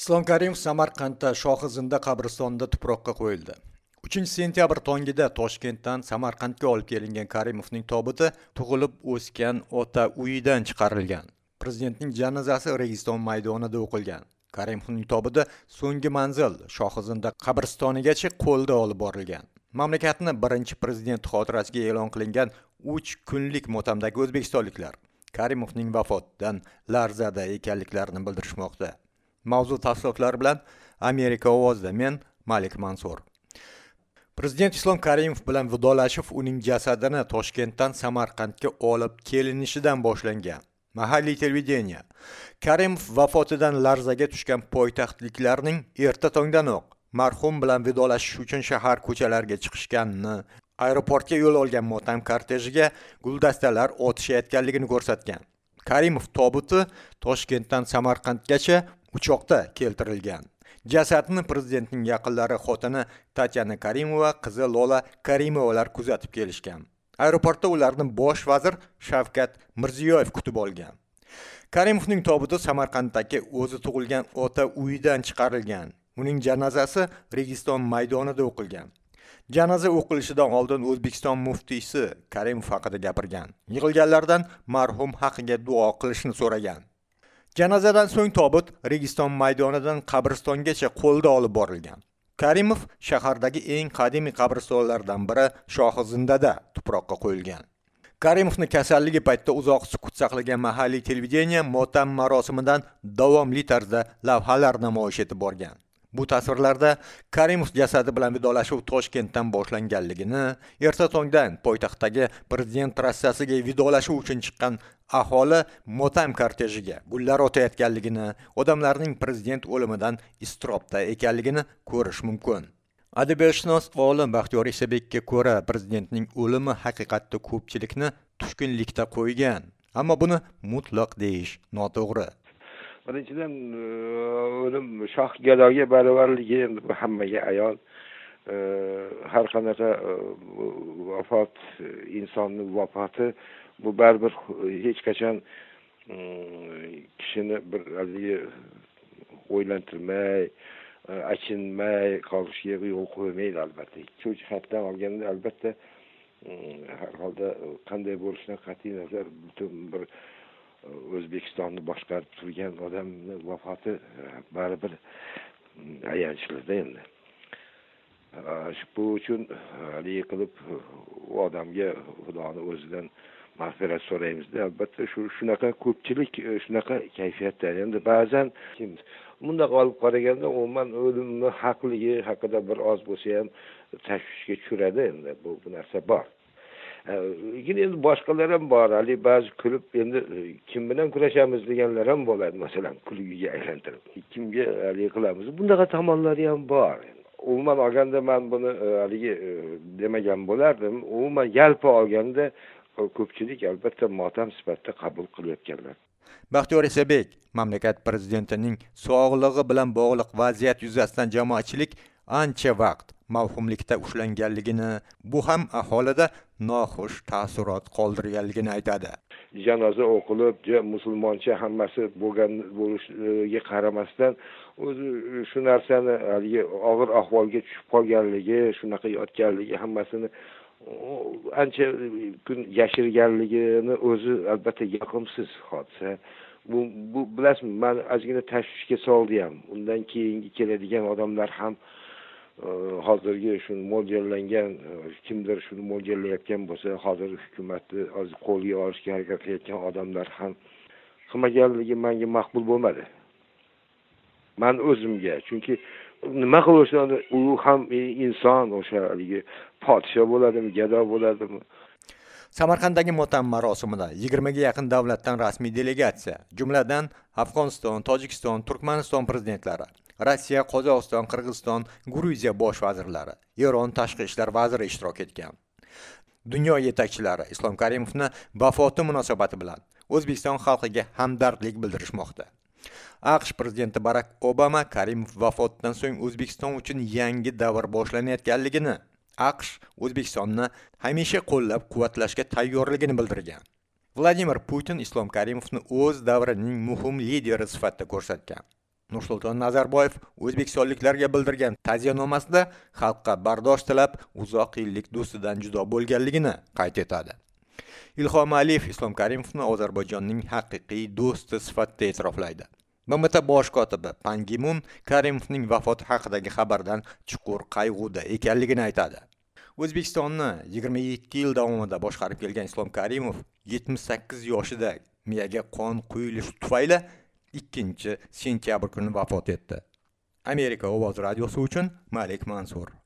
Islom Karimov Samarqandda Shohizinda qabristonida tuproqqa qo'yildi. 3 sentyabr tongida Toshkentdan Samarqandga olib kelingan Karimovning tobuti tug'ilib o'sgan ota uyidan chiqarilgan. Prezidentning janozasi Registon maydonida o'qilgan. Karimovning tobuti so'nggi manzil Shohizinda qabristonigacha qo'lda olib borilgan. Mamlakatni birinchi prezident xotirasiga e'lon qilingan 3 kunlik motamdagi o'zbekistonliklar Karimovning vafotidan larzada ekanliklarini bildirishmoqda. Mavzu tafsilotlari bilan Amerika ovozida men Malik Mansur. Prezident Islom Karimov bilan vidolashuv uning jasadini Toshkentdan Samarqandga olib kelinishidan boshlangan. Mahalliy televideniya Karimov vafotidan larzaga tushgan poytaxtliklarning erta tongdanoq marhum bilan vidolashish uchun shahar ko'chalariga chiqishganini, aeroportga yo'l olgan motam kortejiga guldastalar otishayotganligini ko'rsatgan. Karimov tobuti Toshkentdan Samarqandgacha uchoqda keltirilgan. Jasadni prezidentning yaqinlari xotini Tatyana Karimova, qizi Lola Karimovalar kuzatib kelishgan. Aeroportda ularni bosh vazir Shavkat Mirziyoyev kutib olgan. Karimovning tobuti Samarqanddagi o'zi tug'ilgan ota uyidan chiqarilgan. Uning janozasi Registon maydonida o'qilgan. Janoza o'qilishidan oldin O'zbekiston muftiysi Karimov haqida gapirgan. Yig'ilganlardan marhum haqiga duo qilishni so'ragan. Janozadan so'ng tobut Registon maydonidan qabristongacha qo'lda olib borilgan. Karimov shahardagi eng qadimiy qabristonlardan biri Shohizindada tuproqqa qo'yilgan. Karimovni kasalligi paytida uzoq sukut saqlagan mahalliy televideniya motam marosimidan davomli tarzda lavhalar namoyish etib borgan. Bu tasvirlarda Karimov jasadi bilan vidolashuv Toshkentdan boshlanganligini, erta tongdan poytaxtdagi prezident trassasiga vidolashuv uchun chiqqan aholi motam kortejiga gullar otayotganligini, odamlarning prezident o'limidan iztirobda ekanligini ko'rish mumkin. Adabiyotshunos olim Baxtiyor Isabekka ko'ra, prezidentning o'limi haqiqatda ko'pchilikni tushkunlikda qo'ygan, ammo buni mutlaq deyish noto'g'ri. Birinchidan o'lim shoh gadoga baravarligi endi bu hammaga ayon. Har qanaqa vafot, insonning vafoti bu baribir hech qachon kishini bir o'ylantirmay, achinmay qolishiga yo'l qo'ymaydi albatta. Shu jihatdan olganda albatta har holda qanday bo'lishidan qat'iy nazar butun bir O'zbekistonni boshqarib turgan odamning vafoti baribir ayanchlidir endi. Bu uchun qilib u odamga Xudoning o'zidan mag'firat so'raymiz-da. Albatta shunaqa ko'pchilik shunaqa kayfiyatda. Endi ba'zan bunday olib qaraganda umuman o'limni haqligi haqida bir oz bo'lsa ham tashvishga tushiradi endi. Bu narsa bor. Lekin endi boshqalar ham bor. Ba'zi kulib endi kim bilan kurashamiz deganlar ham bo'ladi, masalan, kulgiga aylantirib. Kimga qilamiz? Bundaqa tomonlari ham bor. Umuman olganda men buni demagan bo'lardim. Umuman yalpi olganda ko'pchilik albatta motam sifatida qabul qilayotganlar. Baxtiyor Isabek mamlakat prezidentining sog'lig'i bilan bog'liq vaziyat yuzasidan jamoatchilik ancha vaqt mavhumlikda ushlanganligini, bu ham aholida noxush taassurot qoldirganligini aytadi. Janoza o'qilib, musulmoncha hammasi bo'lishiga qaramasdan o'zi shu narsani og'ir ahvolga tushib qolganligi, shunaqa yotganligi hammasini ancha kun yashirganligini o'zi albatta yoqimsiz hodisa. Bu bilasizmi, men ozgina tashvishga soldi ham. Undan keyingi keladigan odamlar ham hozirgi shu mo'ljallangan, kimdir shuni mo'ljallayotgan bo'lsa, hozir hukumatni qo'lga olishga harakat qilayotgan odamlar ham qilmaganligi menga maqbul bo'lmadi. Men o'zimga, chunki nima qilishdan u ham inson, o'sha podsho bo'ladimi, gado bo'ladimi? Samarqanddagi motam marosimida 20 ga yaqin davlatdan rasmiy delegatsiya, jumladan Afg'oniston, Tojikiston, Turkmaniston prezidentlari, Rossiya, Qozog'iston, Qirg'iziston, Gruziya bosh vazirlari, Eron tashqi ishlar vaziri ishtirok etgan. Dunyo yetakchilari Islom Karimovning vafoti munosabati bilan O'zbekiston xalqiga hamdardlik bildirishmoqda. AQSh prezidenti Barack Obama Karimov vafotidan so'ng O'zbekiston uchun yangi davr boshlanayotganligini, AQSh O'zbekistonni hamisha qo'llab-quvvatlashga tayyorligini bildirgan. Vladimir Putin Islom Karimovni o'z davrining muhim lideri sifatida ko'rsatgan. Nursulton Nazarboyev o'zbekistonliklarga bildirgan ta'ziyanomasida xalqqa bardosh tilab, uzoq yillik do'stidan judo bo'lganligini qayd etadi. Ilhom Aliyev Islom Karimovni Ozarbayjonning haqiqiy do'sti sifatida e'tiroflaydi. BMT bosh kotibi Pan Gi Mun Karimovning vafoti haqidagi xabardan chuqur qayg'uda ekanligini aytadi. O'zbekistonni 27 yil davomida boshqarib kelgan Islom Karimov 78 yoshida miyaga qon quyilishi tufayli 2 sentyabr kuni vafot etdi. Amerika Ovoz radiosi uchun Malik Mansur.